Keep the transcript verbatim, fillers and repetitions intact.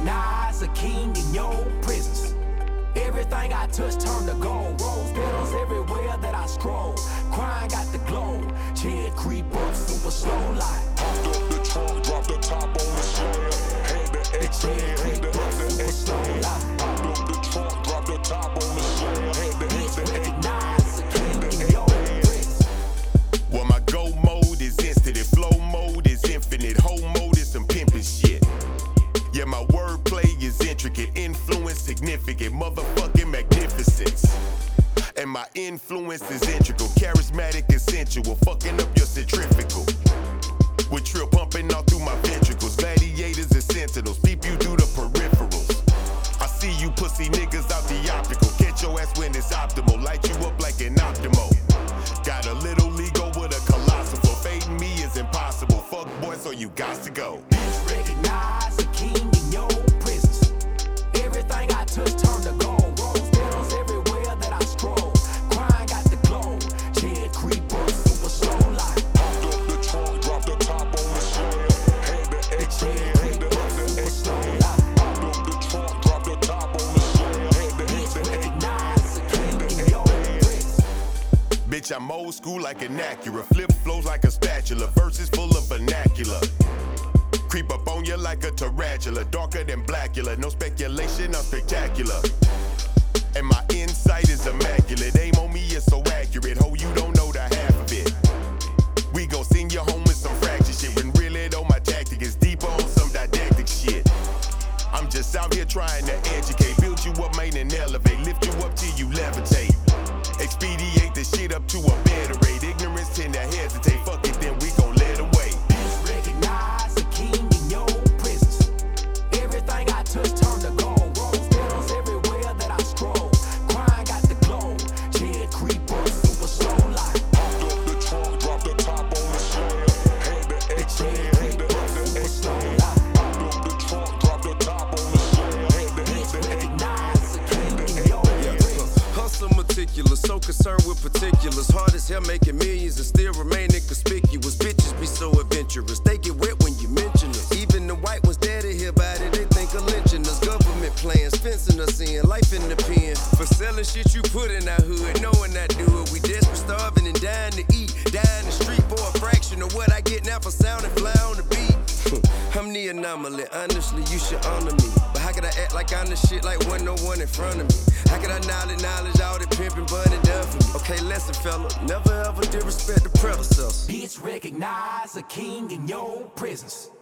recognize a king in your presence. Everything I touch turned to gold. Rose petals everywhere that I scroll. Crime got the glow. Chin creep up super slow like. Popped up the trunk, dropped the top on the slab. Had the expand, had the other expand. Popped up the trunk, dropped the top on the slab. Had the recognize a king in your presence. Well, my go mode is instant, and flow mode is infinite. Whole mode is some pimpin' shit. Yeah, my wordplay is intricate, influence significant, motherfucking magnificence. And my influence is integral, charismatic and sensual, fucking up your centrifugal. With trill pumping all through my ventricles, gladiators and sentinels, peep you through the peripherals. I see you pussy niggas out the optical, catch your ass when it's optimal, light you up like an optimo. Got a little ego with a colossal, fading me is impossible, fuck boy, so you got to go. Recognize a king in your presence. Everything I touch turned to gold. Rose petals everywhere that I scroll. Crime got the glow. Chin creep up super slow like. Popped up the trunk, dropped the top on the slab. Had the expand, had the other expand. Popped up the trunk, dropped the top on the slab. Had the recognize a king in your presence. Bitch, I'm old school like an Acura. Flip flows like a spatula. Verses full of vernacular. Creep up on you like a tarantula, darker than Blackula. No speculation, I'm spectacular. And my insight is immaculate. Aim on me is so accurate. Ho, you don't know the half of it. We gon' send you home with some fractured shit. When really though my tactic is deeper on some didactic shit. I'm just out here trying to educate, build you up, main and elevate, lift you up till you levitate. Expedite the shit up to a better rate. Ignorance tend to hesitate. Fuck it, then we gon' let away. Recognize a king in your presence. Everything I touch turned to gold. Rose petals everywhere that I scroll. Crime got the glow. Chin creep up super slow like. Popped up the trunk, dropped the top on the slab. Had the expand, had the other expand. Popped up the trunk, dropped the top on the slab. Had the recognize a king in your presence. Hustle meticulous, so concerned with particulars. Hard as hell making millions and still remaining conspicuous. Bitches be so adventurous, they get wet when you mention us. Even the white ones there to hear about it, they think of lynching us. Government plans, fencing us in, life in the pen. For selling shit you put in our hood, knowing I do it. We desperate, starving and dying to eat. Dying the street for a fraction of what I get now for sound and fly on the beat. I'm the anomaly, honestly, you should honor me. But how could I act like I'm the shit like one no one in front of me? How could I knowledge, knowledge all the pimping, bunny done for me? Okay, lesson, fella, never ever disrespect the predecessors. Bitch, recognize a king in your presence.